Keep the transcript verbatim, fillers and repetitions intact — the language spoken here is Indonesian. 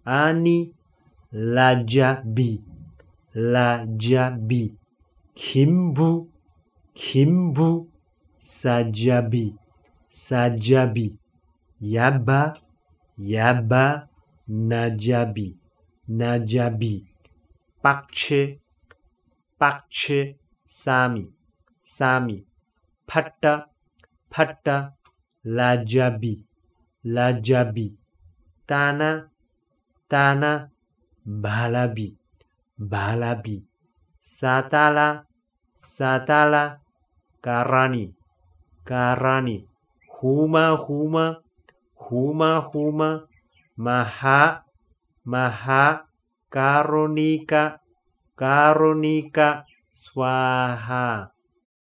Ani lajabi, lajabi. Kimbu, kimbu, sajabi, sajabi. Yaba, yaba, najabi, najabi. Pakche, pakche, sami, sami. Phatta, phatta, lajabi, lajabi. Tana, tana, bhalabi, bhalabi. Satala, satala, karani, karani. Huma, huma, huma, huma. Maha, maha, karunika, karunika, swaha.